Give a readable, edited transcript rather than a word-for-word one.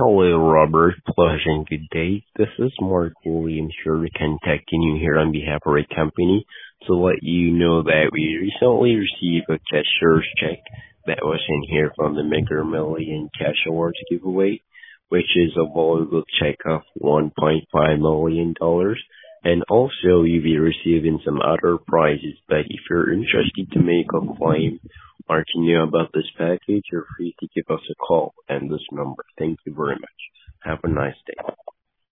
Hello, Robert. Pleasant good day. This is Mark Williams here contacting you here on behalf of our company to let you know that we recently received a cashier's check that was in here from the Mega Million Cash Awards giveaway, which is a valuable check of $1.5 million. And also, you'll be receiving some other prizes, but if you're interested to make a claim or to know about this package, you're free to give us a call and this number. Thank you very much. Have a nice day.